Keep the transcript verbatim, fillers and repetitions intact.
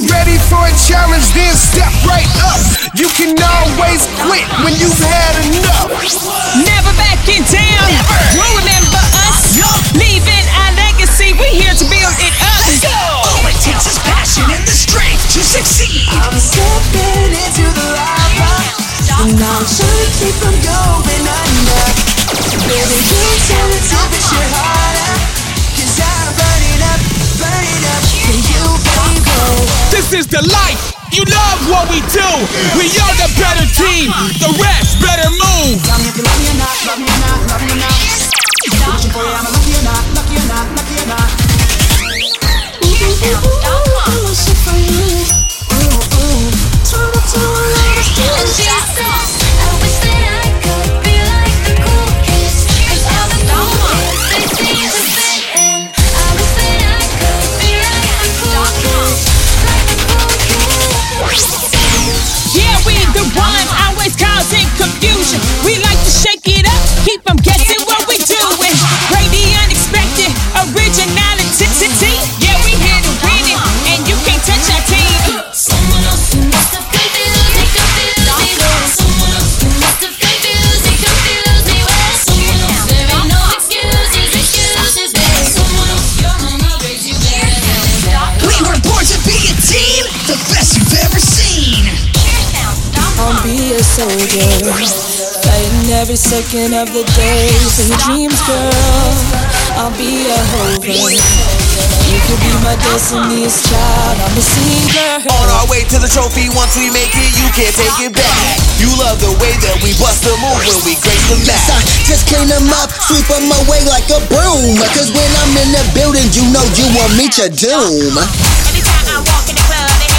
ready for a challenge, then step right up. You can always quit when you've had enough. Never backing down. Never. You remember us? Leaving our legacy, we here to build it up. Let's go. All it takes is passion and the strength to succeed. I'm stepping into the lava, and I'm trying to keep from going under. Baby, you tell it to push it harder, cause I'm burning up, burning up for you, baby. This is the life. You love what we do. We are the better team. The rest better move. Tell me if you love me or not, love me or not, love me or not. Wishing for you, I'm lucky or not, lucky or not, lucky or not. Ooh, ooh, ooh, ooh, I wish it for you. Ooh, ooh. Turn up to a lot of things. And she says, I wish that I could be like the cool kids, cause all the cool kids, they seem to fit in. I wish that I could be like the cool kids, like the cool kids. Yeah, we the ones always causing confusion. We like to shake it up, keep them guessing what we doing. Bring the unexpected, originality. Yeah, we here to win it, and you can't touch our team. Someone else who must have confused me, confused me well. Someone else who must have confused me, confused me well. Someone else, there ain't no excuses, excuses there. Someone else, your mama raised you better. We were born to be a team, the best you've ever seen. I'll be a soldier, fighting every second of the day for your dreams, girl. I'll be a hover. You could be my destiny's child. I'm a singer. On our way to the trophy, once we make it, you can't take it back. You love the way that we bust the move when we grace the mat. Yes, I just clean them up, sweep them away like a broom. Cause when I'm in the building, you know you will meet your doom. Every time I walk in the club, they